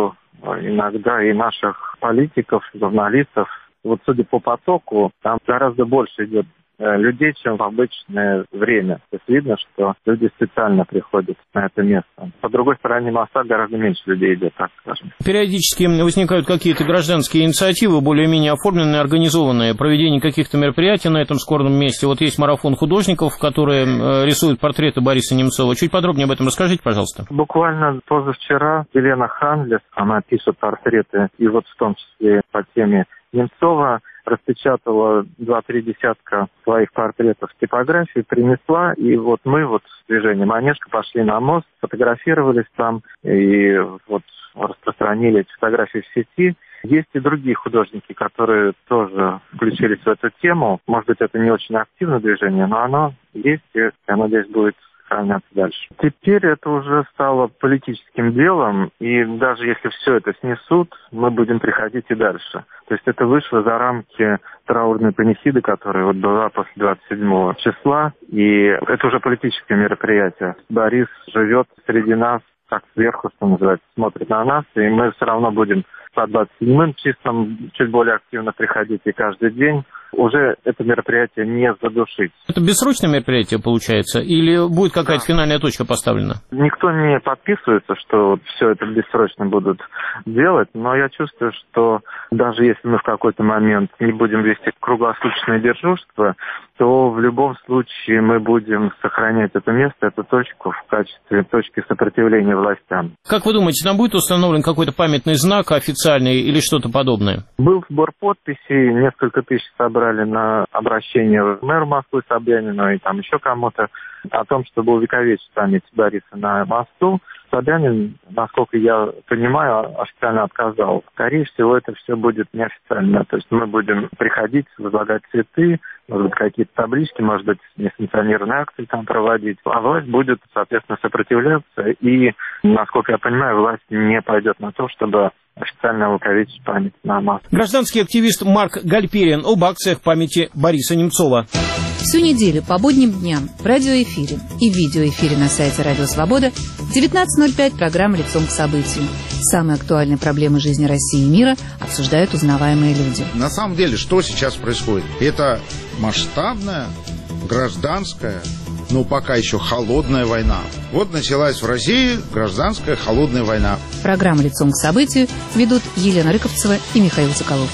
иногда и наших политиков, журналистов. Вот судя по потоку, там гораздо больше идет людей, чем в обычное время. То есть видно, что люди специально приходят на это место. По другой стороне моста гораздо меньше людей идет, так скажем. Периодически возникают какие-то гражданские инициативы, более-менее оформленные, организованные, проведение каких-то мероприятий на этом скорбном месте. Вот есть марафон художников, которые рисуют портреты Бориса Немцова. Чуть подробнее об этом расскажите, пожалуйста. Буквально позавчера Елена Ханлес, она пишет портреты, и вот в том числе по теме Немцова, распечатала 2-3 десятка своих портретов в типографии, принесла, и вот мы вот с движением «Онежка» пошли на мост, фотографировались там и вот распространили эти фотографии в сети. Есть и другие художники, которые тоже включились в эту тему. Может быть, это не очень активное движение, но оно есть, и я надеюсь, будет сохраняться дальше. Теперь это уже стало политическим делом, и даже если все это снесут, мы будем приходить и дальше. То есть это вышло за рамки траурной панихиды, которая вот была после 27 числа, и это уже политическое мероприятие. Борис живет среди нас, как сверху, что называется, смотрит на нас, и мы все равно будем по 27-м числам чуть более активно приходить и каждый день. Уже это мероприятие не задушить. Это бессрочное мероприятие получается? Или будет какая-то финальная точка поставлена? Никто не подписывается, что все это бессрочно будут делать, но я чувствую, что даже если мы в какой-то момент не будем вести круглосуточное дежурство, то в любом случае мы будем сохранять это место, эту точку в качестве точки сопротивления властям. Как вы думаете, там будет установлен какой-то памятный знак официальный или что-то подобное? Был сбор подписей, несколько тысяч собрали на обращение мэру Москвы Собянину и там еще кому-то о том, чтобы увековечить память Бориса на мосту. Собянин, насколько я понимаю, официально отказал. Скорее всего, это все будет неофициально. То есть мы будем приходить, возлагать цветы, может быть, какие-то таблички, может быть, несанкционированные акции там проводить. А власть будет, соответственно, сопротивляться. И, насколько я понимаю, власть не пойдет на то, чтобы официально увековечить память на мосту. Гражданский активист Марк Гальперин об акциях памяти Бориса Немцова. Всю неделю по будним дням в радиоэфире и в видеоэфире на сайте Радио Свобода в 19:05 программа «Лицом к событию». Самые актуальные проблемы жизни России и мира обсуждают узнаваемые люди. На самом деле, что сейчас происходит? Это масштабная, гражданская, но пока еще холодная война. Вот началась в России гражданская холодная война. Программу «Лицом к событию» ведут Елена Рыковцева и Михаил Соколов.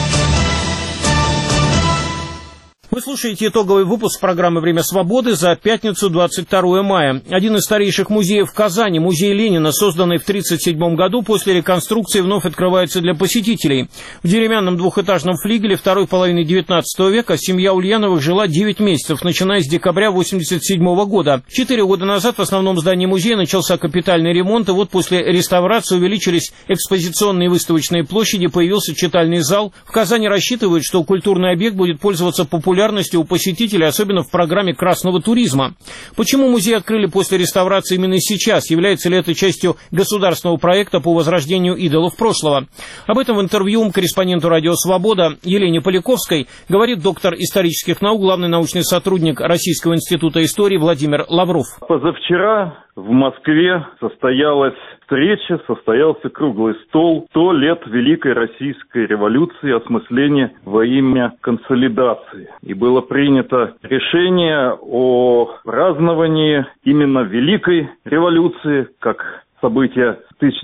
Вы слушаете итоговый выпуск программы «Время свободы» за пятницу, 22 мая. Один из старейших музеев в Казани, музей Ленина, созданный в 1937 году, после реконструкции вновь открывается для посетителей. В деревянном двухэтажном флигеле второй половины 19 века семья Ульяновых жила 9 месяцев, начиная с декабря 1987 года. 4 года назад в основном здании музея начался капитальный ремонт, и вот после реставрации увеличились экспозиционные и выставочные площади, появился читальный зал. В Казани рассчитывают, что культурный объект будет пользоваться популярностью у посетителей, особенно в программе красного туризма. Почему музей открыли после реставрации именно сейчас? Является ли это частью государственного проекта по возрождению идолов прошлого? Об этом в интервью корреспонденту «Радио Свобода» Елене Поляковской говорит доктор исторических наук, главный научный сотрудник Российского института истории Владимир Лавров. Позавчера в Москве состоялась встреча, состоялся круглый стол «100 лет Великой Российской революции. Осмысление во имя консолидации». И было принято решение о праздновании именно Великой революции, как события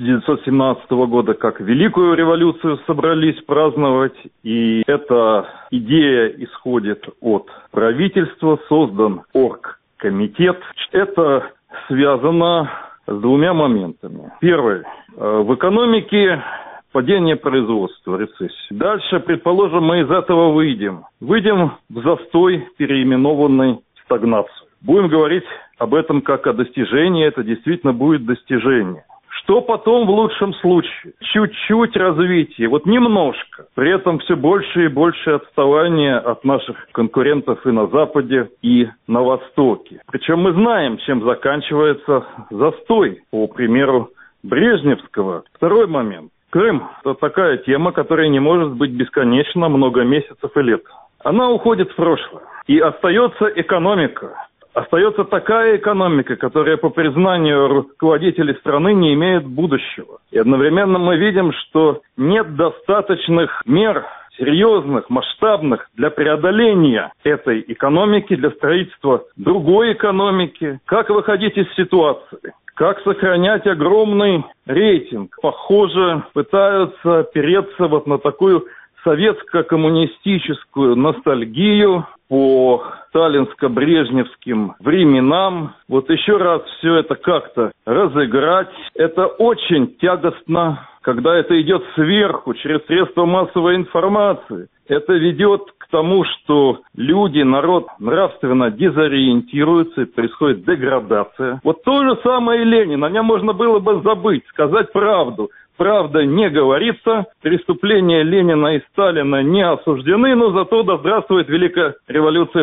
1917 года, как Великую революцию собрались праздновать. И эта идея исходит от правительства, создан оргкомитет. Это связано с двумя моментами. Первый. В экономике падение производства, рецессия. Дальше, предположим, мы из этого выйдем. Выйдем в застой, переименованный стагнацию. Будем говорить об этом как о достижении, это действительно будет достижение. Что потом в лучшем случае? Чуть-чуть развитие, вот немножко. При этом все больше и больше отставания от наших конкурентов и на Западе, и на Востоке. Причем мы знаем, чем заканчивается застой, по примеру Брежневского. Второй момент. Крым – это такая тема, которая не может быть бесконечно много месяцев и лет. Она уходит в прошлое. И остается экономика. остается такая экономика, которая, по признанию руководителей страны, не имеет будущего. И одновременно мы видим, что нет достаточных мер, серьезных, масштабных для преодоления этой экономики, для строительства другой экономики. Как выходить из ситуации? Как сохранять огромный рейтинг? Похоже, пытаются опереться вот на такую советско-коммунистическую ностальгию по сталинско-брежневским временам. Вот еще раз все это как-то разыграть. Это очень тягостно, когда это идет сверху, через средства массовой информации. Это ведет к тому, что люди, народ нравственно дезориентируются, и происходит деградация. Вот то же самое и Ленин. О нем можно было бы забыть, сказать правду. Правда не говорится, преступления Ленина и Сталина не осуждены, но зато да здравствует Великая революция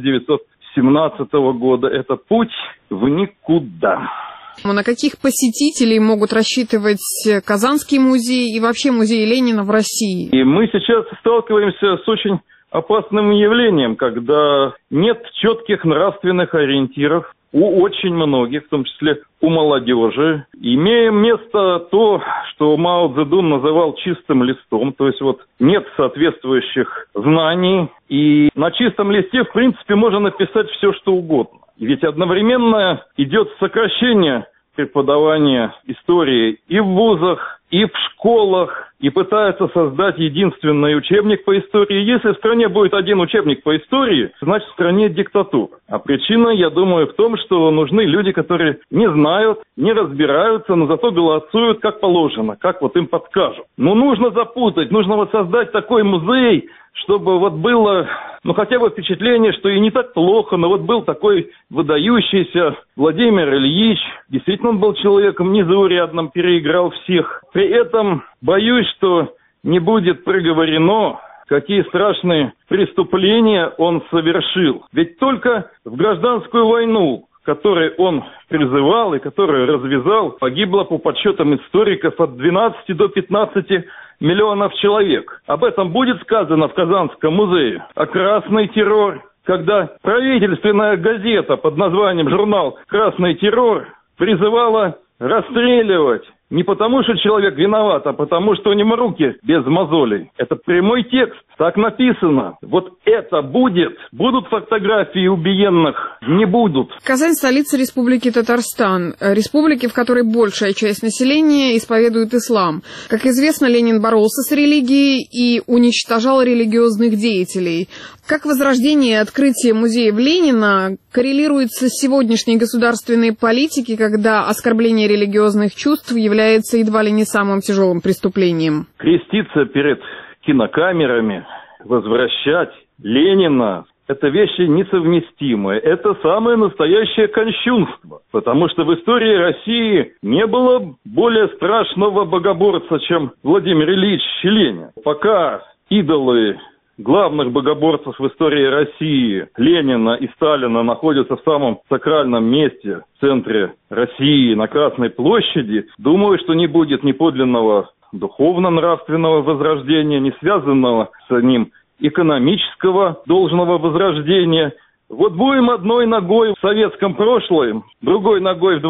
1917 года. Это путь в никуда. На каких посетителей могут рассчитывать Казанский музей и вообще музей Ленина в России? И мы сейчас сталкиваемся с очень опасным явлением, когда нет четких нравственных ориентиров у очень многих, в том числе у молодежи. Имеем место то, что Мао Цзэдун называл чистым листом, то есть вот нет соответствующих знаний, и на чистом листе, в принципе, можно написать все, что угодно. Ведь одновременно идет сокращение преподавания истории и в вузах, и в школах, и пытаются создать единственный учебник по истории. Если в стране будет один учебник по истории, значит в стране диктатура. А причина, я думаю, в том, что нужны люди, которые не знают, не разбираются, но зато голосуют как положено, как вот им подскажут. Но нужно запутать, нужно вот создать такой музей, чтобы вот было, хотя бы впечатление, что и не так плохо, но вот был такой выдающийся Владимир Ильич. Действительно, он был человеком незаурядным, переиграл всех. При этом боюсь, что не будет проговорено, какие страшные преступления он совершил. Ведь только в гражданскую войну, которой он призывал и которую развязал, погибло по подсчетам историков от 12 до 15 миллионов человек. Об этом будет сказано в Казанском музее. А красный террор, когда правительственная газета под названием журнал «Красный террор» призывала расстреливать не потому, что человек виноват, а потому, что у него руки без мозолей. Это прямой текст, так написано. Вот это будет. Будут фотографии убиенных? Не будут. Казань – столица Республики Татарстан. Республики, в которой большая часть населения исповедует ислам. Как известно, Ленин боролся с религией и уничтожал религиозных деятелей. Как возрождение и открытие музеев Ленина коррелируется с сегодняшней государственной политикой, когда оскорбление религиозных чувств является едва ли не самым тяжелым преступлением? Креститься перед кинокамерами, возвращать Ленина – это вещи несовместимые. Это самое настоящее кощунство. Потому что в истории России не было более страшного богоборца, чем Владимир Ильич Ленин. Пока идолы главных богоборцев в истории России, Ленина и Сталина, находятся в самом сакральном месте, в центре России, на Красной площади, думаю, что не будет ни подлинного духовно-нравственного возрождения, не связанного с ним экономического должного возрождения. Вот будем одной ногой в советском прошлом, другой ногой в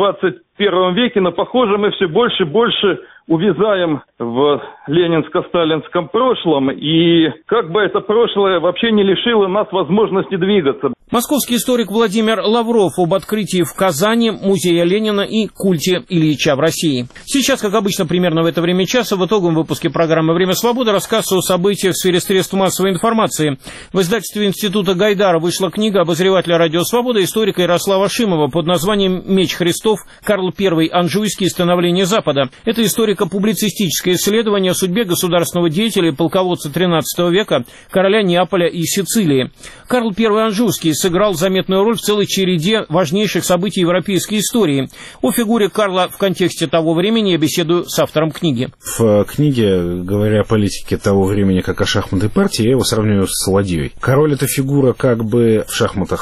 21 веке, но, похоже, мы все больше и больше увязаем в ленинско-сталинском прошлом, и как бы это прошлое вообще не лишило нас возможности двигаться. Московский историк Владимир Лавров об открытии в Казани музея Ленина и культе Ильича в России. Сейчас, как обычно, примерно в это время часа в итоговом выпуске программы «Время свободы» рассказ о событиях в сфере средств массовой информации. В издательстве Института Гайдара вышла книга обозревателя «Радио Свобода» историка Ярослава Шимова под названием «Меч Христов. Карл I Анжуйский. Становление Запада». Это историко-публицистическое исследование о судьбе государственного деятеля и полководца XIII века, короля Неаполя и Сицилии. Карл I Анжуйский сыграл заметную роль в целой череде важнейших событий европейской истории. О фигуре Карла в контексте того времени я беседую с автором книги. В книге, говоря о политике того времени как о шахматной партии, я его сравниваю с ладьей. Король — это фигура как бы в шахматах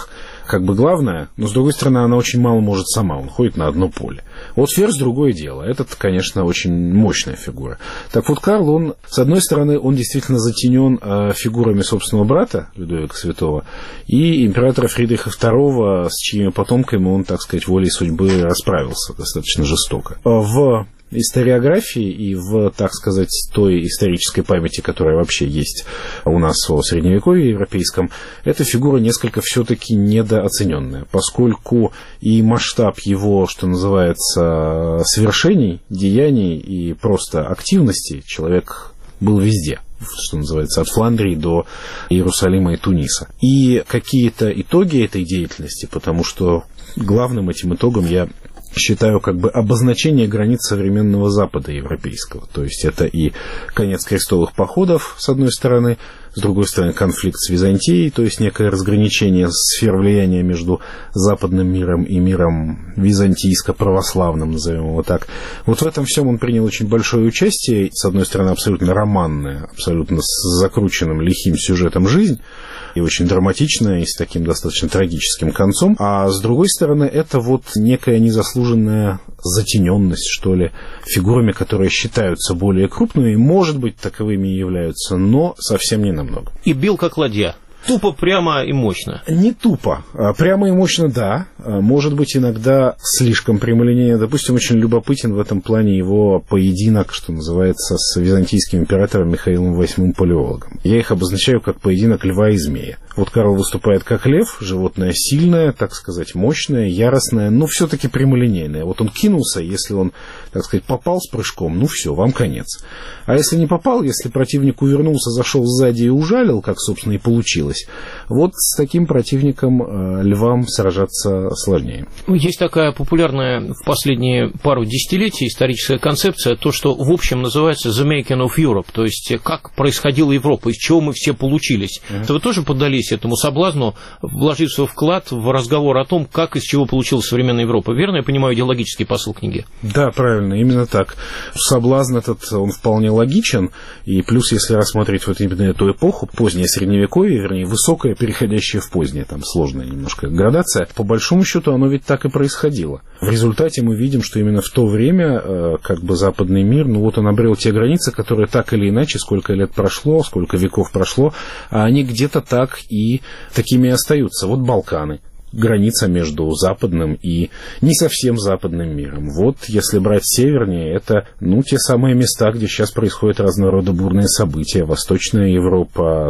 как бы главная, но, с другой стороны, она очень мало может сама, он ходит на одно поле. Вот Ферзь — другое дело, этот, конечно, очень мощная фигура. Так вот, Карл, он, с одной стороны, он действительно затенен фигурами собственного брата, Людовика Святого, и императора Фридриха II, с чьими потомками он, так сказать, волей судьбы расправился достаточно жестоко. В историографии и в, так сказать, той исторической памяти, которая вообще есть у нас в Средневековье европейском, эта фигура несколько все-таки недооцененная, поскольку и масштаб его, что называется, свершений, деяний и просто активности, человек был везде, что называется, от Фландрии до Иерусалима и Туниса. И какие-то итоги этой деятельности, потому что главным этим итогом я считаю как бы обозначение границ современного Запада европейского. То есть это и конец крестовых походов, с одной стороны, с другой стороны конфликт с Византией, то есть некое разграничение сфер влияния между западным миром и миром византийско-православным, назовем его так. Вот в этом всем он принял очень большое участие. С одной стороны, абсолютно романная, абсолютно с закрученным лихим сюжетом жизнь, и очень драматичная, и с таким достаточно трагическим концом. А с другой стороны, это вот некая незаслуженная затененность, что ли, фигурами, которые считаются более крупными, и, может быть, таковыми и являются, но совсем не намного. И бил как ладья. Тупо, прямо и мощно. Не тупо. Прямо и мощно, да. Может быть, иногда слишком прямолинейно. Допустим, очень любопытен в этом плане его поединок, что называется, с византийским императором Михаилом VIII Палеологом. Я их обозначаю как поединок льва и змея. Вот Карл выступает как лев, животное сильное, так сказать, мощное, яростное, но все-таки прямолинейное. Вот он кинулся, если он, так сказать, попал с прыжком, ну все, вам конец. А если не попал, если противник увернулся, зашел сзади и ужалил, как, собственно, и получилось, вот с таким противником львам сражаться сложнее. Есть такая популярная в последние пару десятилетий историческая концепция, то, что в общем называется «the making of Europe», то есть как происходила Европа, из чего мы все получились. Это вы тоже поддались этому соблазну, вложив свой вклад в разговор о том, как из чего получилась современная Европа. Верно я понимаю идеологический посыл книги? Да, правильно, именно так. Соблазн этот, он вполне логичен, и плюс, если рассмотреть вот именно эту эпоху, позднее Средневековье, вернее, высокое, переходящее в позднее, там сложная немножко градация, по большому счету оно ведь так и происходило. В результате мы видим, что именно в то время как бы западный мир, ну вот он обрел те границы, которые так или иначе, сколько лет прошло, сколько веков прошло, а они где-то так и такими и остаются. Вот Балканы. Граница между западным и не совсем западным миром. Вот, если брать севернее, это, ну, те самые места, где сейчас происходят разного рода бурные события. Восточная Европа,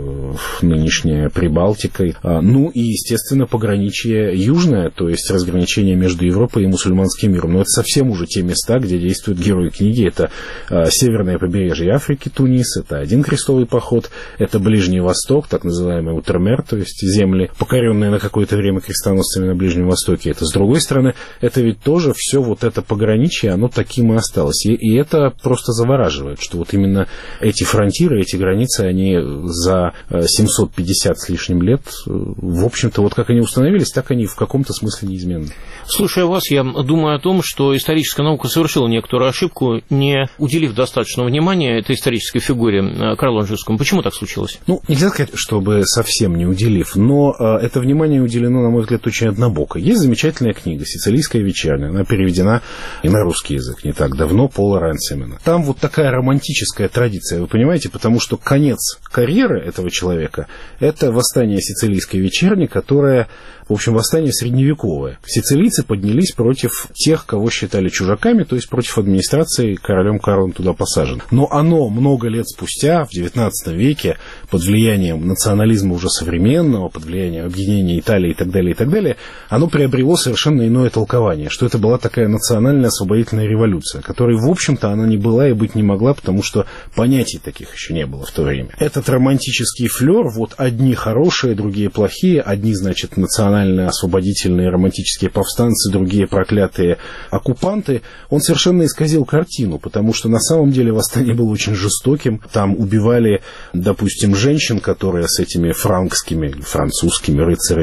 нынешняя Прибалтика. Ну, и, естественно, пограничье южное, то есть разграничение между Европой и мусульманским миром. Но это совсем уже те места, где действуют герои книги. Это северное побережье Африки, Тунис, это один крестовый поход, это Ближний Восток, так называемый Утермер, то есть земли, покоренные на какое-то время крестоносцами на Ближнем Востоке. Это, с другой стороны, это ведь тоже все вот это пограничье, оно таким и осталось. И это просто завораживает, что вот именно эти фронтиры, эти границы, они за 750 с лишним лет, в общем-то, вот как они установились, так они в каком-то смысле неизменны. Слушая вас, я думаю о том, что историческая наука совершила некоторую ошибку, не уделив достаточного внимания этой исторической фигуре Карлу Анжуйскому. Почему так случилось? Ну, нельзя сказать, чтобы совсем не уделив, но это внимание уделено, на мой взгляд, очень однобоко. Есть замечательная книга «Сицилийская вечерняя». Она переведена и на русский язык не так давно, Пола Рансемена. Там вот такая романтическая традиция, вы понимаете, потому что конец карьеры этого человека – это восстание Сицилийской вечерни, которое, в общем, восстание средневековое. Сицилийцы поднялись против тех, кого считали чужаками, то есть против администрации, королем Карлом туда посажен. Но оно много лет спустя, в XIX веке, под влиянием национализма уже современного, под влиянием объединения Италии и так далее, оно приобрело совершенно иное толкование, что это была такая национальная освободительная революция, которой, в общем-то, она не была и быть не могла, потому что понятий таких еще не было в то время. Этот романтический флер, вот одни хорошие, другие плохие, одни, значит, национальные освободительные романтические повстанцы, другие проклятые оккупанты, он совершенно исказил картину, потому что на самом деле восстание было очень жестоким. Там убивали, допустим, женщин, которые с этими франкскими, французскими рыцарями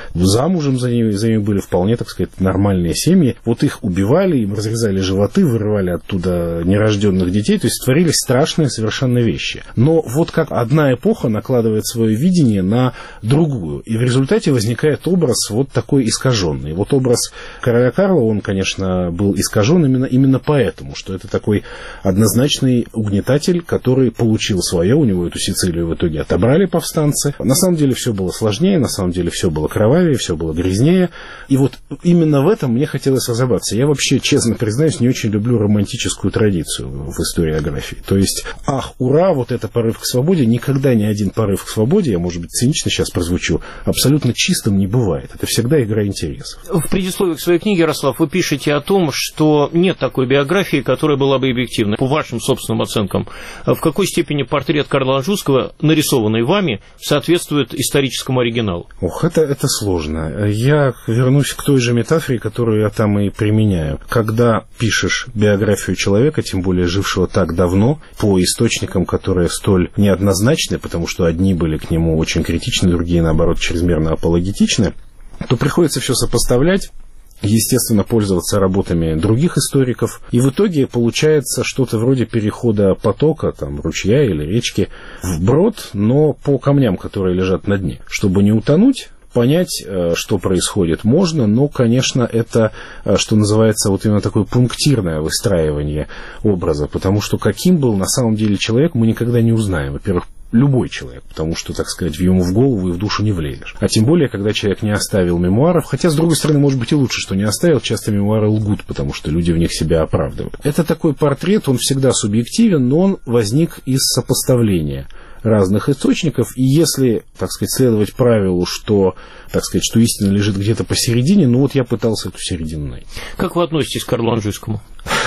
замужем за ними были вполне, так сказать, нормальные семьи. Вот их убивали, им разрезали животы, вырывали оттуда нерожденных детей, то есть творились страшные совершенно вещи. Но вот как одна эпоха накладывает свое видение на другую, и в результате возникает образ вот такой искаженный. Вот образ короля Карла, он, конечно, был искажен именно поэтому, что это такой однозначный угнетатель, который получил свое, у него эту Сицилию в итоге отобрали повстанцы. На самом деле все было сложнее, на самом деле все было кровавее, все было грязнее. И вот именно в этом мне хотелось разобраться. Я вообще, честно признаюсь, не очень люблю романтическую традицию в историографии. То есть, ах, ура, вот это порыв к свободе. Никогда ни один порыв к свободе, я, может быть, цинично сейчас прозвучу, абсолютно чистым не бывает. Это всегда игра интересов. В предисловии к своей книге, Ярослав, вы пишете о том, что нет такой биографии, которая была бы объективной. По вашим собственным оценкам, в какой степени портрет Карла Анжуйского, нарисованный вами, соответствует историческому оригиналу? Ох, это сложно. Я вернусь к той же метафоре, которую я там и применяю. Когда пишешь биографию человека, тем более жившего так давно, по источникам, которые столь неоднозначны, потому что одни были к нему очень критичны, другие, наоборот, чрезмерно апологетичны, то приходится все сопоставлять, естественно, пользоваться работами других историков, и в итоге получается что-то вроде перехода потока, там, ручья или речки вброд, но по камням, которые лежат на дне. Чтобы не утонуть, понять, что происходит, можно, но, конечно, это, что называется, вот именно такое пунктирное выстраивание образа, потому что каким был на самом деле человек, мы никогда не узнаем. Во-первых, любой человек, потому что, так сказать, ему в голову и в душу не влезешь. А тем более, когда человек не оставил мемуаров, хотя, с другой стороны, может быть и лучше, что не оставил, часто мемуары лгут, потому что люди в них себя оправдывают. Это такой портрет, он всегда субъективен, но он возник из сопоставления разных источников, и если, так сказать, следовать правилу, что, так сказать, что истина лежит где-то посередине, ну вот я пытался эту середину найти. Как вы относитесь к Карлу Анжуйскому?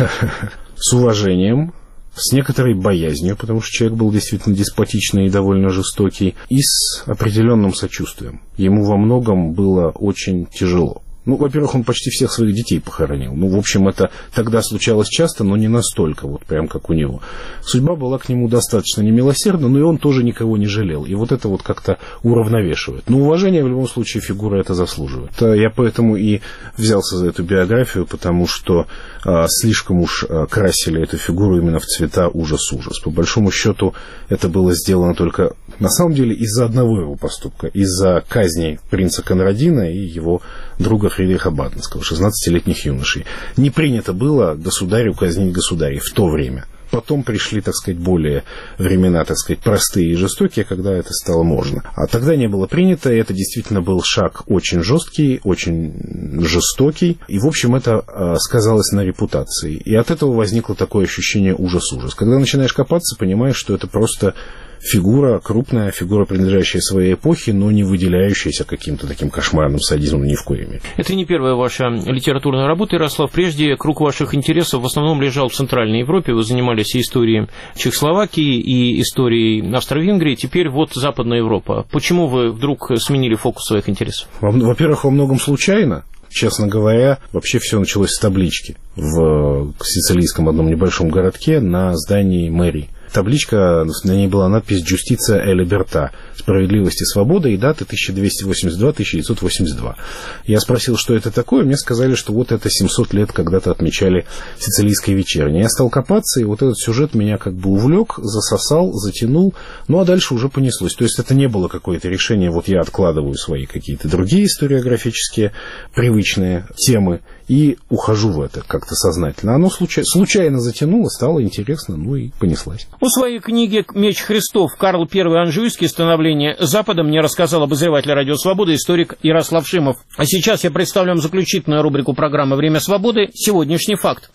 С уважением, с некоторой боязнью, потому что человек был действительно деспотичный и довольно жестокий, и с определенным сочувствием. Ему во многом было очень тяжело. Ну, во-первых, он почти всех своих детей похоронил. Ну, в общем, это тогда случалось часто, но не настолько, вот прям как у него. Судьба была к нему достаточно немилосердна, но и он тоже никого не жалел. И вот это вот как-то уравновешивает. Но уважение в любом случае фигура это заслуживает. Я поэтому и взялся за эту биографию, потому что слишком уж красили эту фигуру именно в цвета ужас-ужас. По большому счету, это было сделано только, на самом деле, из-за одного его поступка. Из-за казни принца Конрадина и его друга Фридриха Баденского, 16-летних юношей. Не принято было государю казнить государей в то время. Потом пришли, так сказать, более времена, так сказать, простые и жестокие, когда это стало можно. А тогда не было принято, и это действительно был шаг очень жесткий, очень жестокий. И, в общем, это сказалось на репутации. И от этого возникло такое ощущение ужас-ужас. Когда начинаешь копаться, понимаешь, что это просто фигура, крупная фигура, принадлежащая своей эпохе, но не выделяющаяся каким-то таким кошмарным садизмом ни в коей мере. Это не первая ваша литературная работа, Ярослав. Прежде круг ваших интересов в основном лежал в Центральной Европе. Вы занимались и историей Чехословакии, и историей Австро-Венгрии. Теперь вот Западная Европа. Почему вы вдруг сменили фокус своих интересов? Во-первых, во многом случайно. Честно говоря, вообще все началось с таблички в сицилийском одном небольшом городке на здании мэрии. Табличка, на ней была надпись «Justitia e Libertà» – «Справедливость и свобода», и дата 1282-1982. Я спросил, что это такое, мне сказали, что вот это 700 лет когда-то отмечали сицилийской вечерней. Я стал копаться, и вот этот сюжет меня как бы увлек, засосал, затянул, ну а дальше уже понеслось. То есть это не было какое-то решение, вот я откладываю свои какие-то другие историографические привычные темы и ухожу в это как-то сознательно. Оно случайно затянуло, стало интересно, ну и понеслась. У своей книги «Меч Христов. Карл I Анжуйский. Становление Запада» мне рассказал обозреватель «Радио Свобода» историк Ярослав Шимов. А сейчас я представлю вам заключительную рубрику программы «Время свободы» «Сегодняшний факт».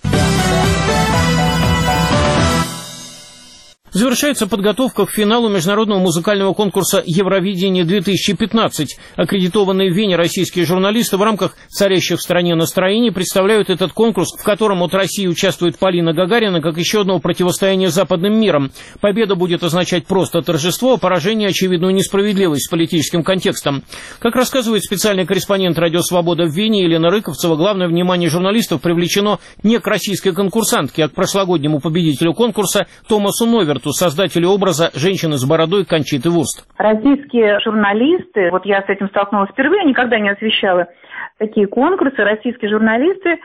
Завершается подготовка к финалу международного музыкального конкурса «Евровидение-2015». Аккредитованные в Вене российские журналисты в рамках царящих в стране настроений представляют этот конкурс, в котором от России участвует Полина Гагарина, как еще одного противостояния с западным миром. Победа будет означать просто торжество, а поражение – очевидную несправедливость с политическим контекстом. Как рассказывает специальный корреспондент «Радио Свобода» в Вене Елена Рыковцева, главное внимание журналистов привлечено не к российской конкурсантке, а к прошлогоднему победителю конкурса Томасу Новерту, комнату создателю образа женщины с бородой Кончиты Вурст. Российские журналисты, вот я с этим столкнулась впервые, никогда не освещала такие конкурсы. Российские журналисты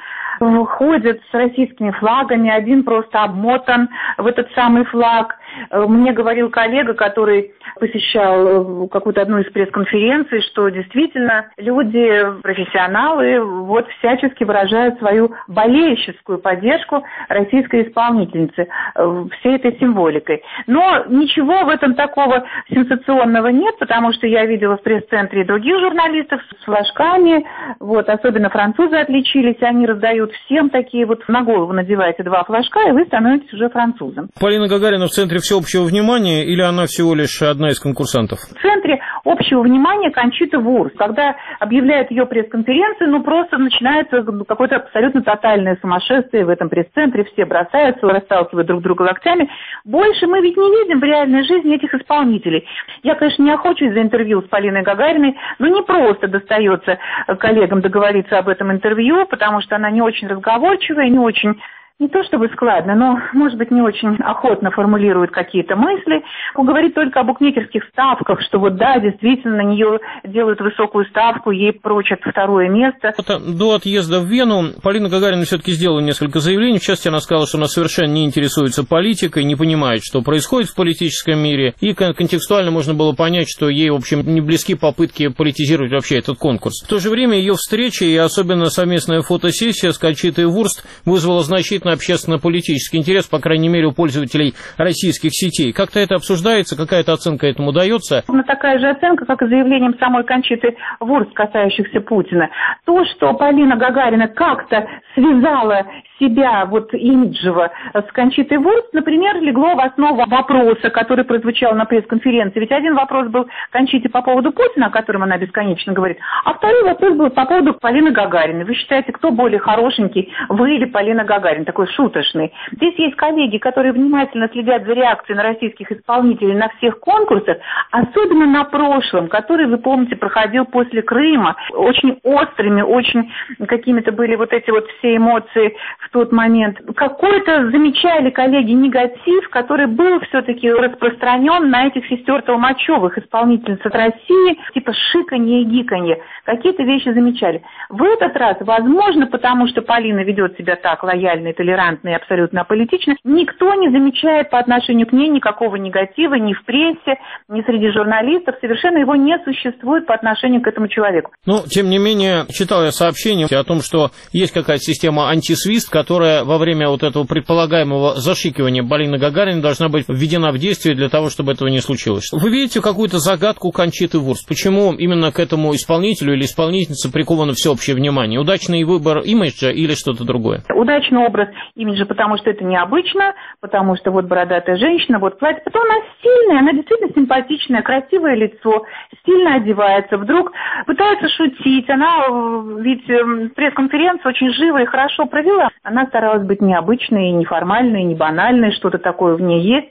ходят с российскими флагами, один просто обмотан в этот самый флаг. Мне говорил коллега, который посещал какую-то одну из пресс-конференций, что действительно люди, профессионалы, вот всячески выражают свою болельщическую поддержку российской исполнительницы всей этой символикой. Но ничего в этом такого сенсационного нет, потому что я видела в пресс-центре и других журналистов с флажками, вот, особенно французы отличились, они раздают всем такие вот, на голову надеваете 2 флажка, и вы становитесь уже французом. Полина Гагарина в центре всеобщего внимания или она всего лишь одна из конкурсантов? В центре общего внимания Кончита Вурст. Когда объявляют ее пресс-конференцию, ну просто начинается какое-то абсолютно тотальное сумасшествие в этом пресс-центре, все бросаются, расталкивают друг друга локтями. Больше мы ведь не видим в реальной жизни этих исполнителей. Я, конечно, не охочусь за интервью с Полиной Гагариной, но не просто достается коллегам договориться об этом интервью, потому что она не очень разговорчивая, не очень... Не то чтобы складно, но, может быть, не очень охотно формулирует какие-то мысли. Он говорит только о букмекерских ставках, что вот да, действительно, на нее делают высокую ставку, ей прочат 2-е место. До отъезда в Вену Полина Гагарина все-таки сделала несколько заявлений. В частности, она сказала, что она совершенно не интересуется политикой, не понимает, что происходит в политическом мире. И контекстуально можно было понять, что ей, в общем, не близки попытки политизировать вообще этот конкурс. В то же время ее встреча и особенно совместная фотосессия с Кончитой Вурст вызвала значительно общественно-политический интерес, по крайней мере, у пользователей российских сетей. Как-то это обсуждается, какая-то оценка этому дается? Такая же оценка, как и заявлением самой Кончиты Вурст, касающихся Путина. То, что Полина Гагарина как-то связала себя вот имиджево с Кончитой Вурст, например, легло в основу вопроса, который прозвучал на пресс-конференции. Ведь один вопрос был Кончите по поводу Путина, о котором она бесконечно говорит, а второй вопрос был по поводу Полины Гагариной. Вы считаете, кто более хорошенький, вы или Полина Гагарина? Такой шуточный. Здесь есть коллеги, которые внимательно следят за реакцией на российских исполнителей на всех конкурсах, особенно на прошлом, который, вы помните, проходил после Крыма. Очень острыми, очень какими-то были вот эти вот все эмоции в тот момент. Какой-то замечали коллеги негатив, который был все-таки распространен на этих сестер Толмачевых, исполнительниц от России, типа шиканье и гиканье. Какие-то вещи замечали. В этот раз, возможно, потому что Полина ведет себя так лояльно и толерантно и абсолютно аполитично, никто не замечает по отношению к ней никакого негатива ни в прессе, ни среди журналистов. Совершенно его не существует по отношению к этому человеку. Но, тем не менее, читал я сообщение о том, что есть какая-то система антисвист, которая во время вот этого предполагаемого зашикивания Полины Гагариной должна быть введена в действие для того, чтобы этого не случилось. Вы видите какую-то загадку Кончиты Вурст? Почему именно к этому исполнителю или исполнительнице приковано всеобщее внимание? Удачный выбор имиджа или что-то другое? Удачный образ имиджа, потому что это необычно, потому что вот бородатая женщина, вот платье. Потом она стильная, она действительно симпатичная, красивое лицо, стильно одевается, вдруг пытается шутить. Она ведь пресс-конференцию очень живо и хорошо провела. Она старалась быть необычной, неформальной, не банальной, что-то такое в ней есть.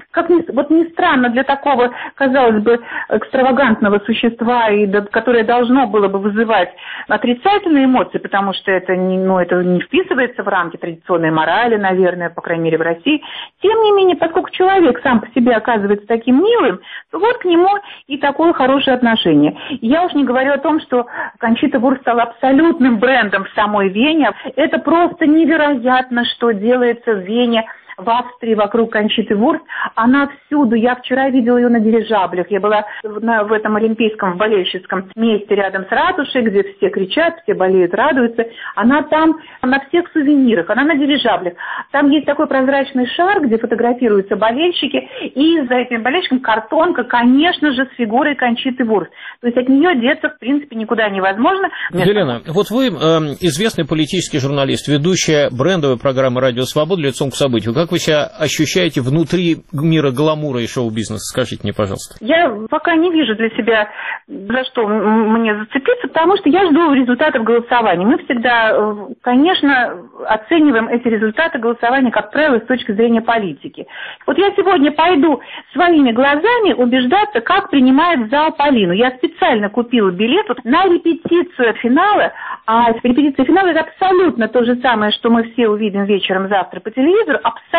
Вот не странно для такого, казалось бы, экстравагантного существа, которое должно было бы вызывать отрицательные эмоции, потому что это не вписывается в рамки традиционной морали, наверное, по крайней мере в России. Тем не менее, поскольку человек сам по себе оказывается таким милым, то вот к нему и такое хорошее отношение. Я уж не говорю о том, что Кончита Вурст стала абсолютным брендом в самой Вене. Это просто невероятно, что делается в Вене, в Австрии вокруг Кончиты Вурст. Она всюду. Я вчера видела ее на дирижаблях. Я была в этом олимпийском, в болельщическом месте рядом с ратушей, где все кричат, все болеют, радуются. Она там на всех сувенирах, она на дирижаблях. Там есть такой прозрачный шар, где фотографируются болельщики, и за этим болельщиком картонка, конечно же, с фигурой Кончиты Вурст. То есть от нее деться, в принципе, никуда невозможно. Елена, вот вы известный политический журналист, ведущая брендовой программы «Радио Свобода» «Лицом к событию». Как вы себя ощущаете внутри мира гламура и шоу-бизнеса? Скажите мне, пожалуйста. Я пока не вижу для себя, за что мне зацепиться, потому что я жду результатов голосования. Мы всегда, конечно, оцениваем эти результаты голосования, как правило, с точки зрения политики. Вот я сегодня пойду своими глазами убеждаться, как принимает в зал Полину. Я специально купила билет на репетицию финала, а репетиция финала — это абсолютно то же самое, что мы все увидим вечером завтра по телевизору, абсолютно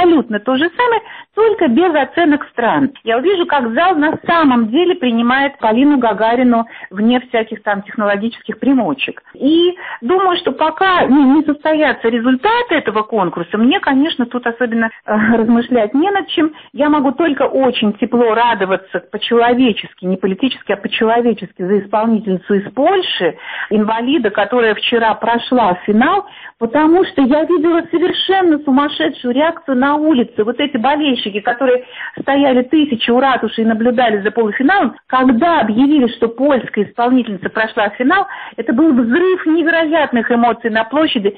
абсолютно то же самое, только без оценок стран. Я вижу, как зал на самом деле принимает Полину Гагарину вне всяких там технологических примочек. И думаю, что пока не состоятся результаты этого конкурса, мне, конечно, тут особенно размышлять не над чем. Я могу только очень тепло радоваться по-человечески, не политически, а по-человечески за исполнительницу из Польши, инвалида, которая вчера прошла финал, потому что я видела совершенно сумасшедшую реакцию на улице. Вот эти болельщики, которые стояли тысячи у ратуши и наблюдали за полуфиналом, когда объявили, что польская исполнительница прошла финал, это был взрыв невероятных эмоций на площади.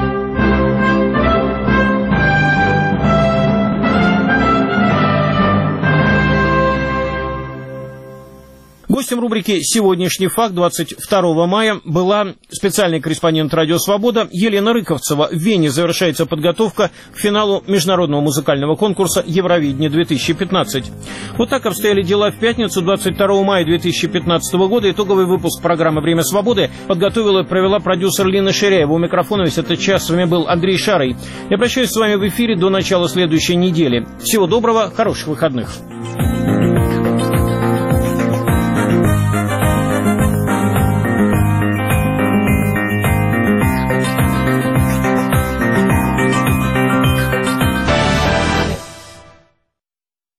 Гостем рубрики «Сегодняшний факт» 22 мая была специальный корреспондент «Радио Свобода» Елена Рыковцева. В Вене завершается подготовка к финалу международного музыкального конкурса «Евровидение-2015». Вот так обстояли дела в пятницу, 22 мая 2015 года. Итоговый выпуск программы «Время свободы» подготовила и провела продюсер Лина Ширяева. У микрофона весь этот час с вами был Андрей Шарый. Я прощаюсь с вами в эфире до начала следующей недели. Всего доброго, хороших выходных.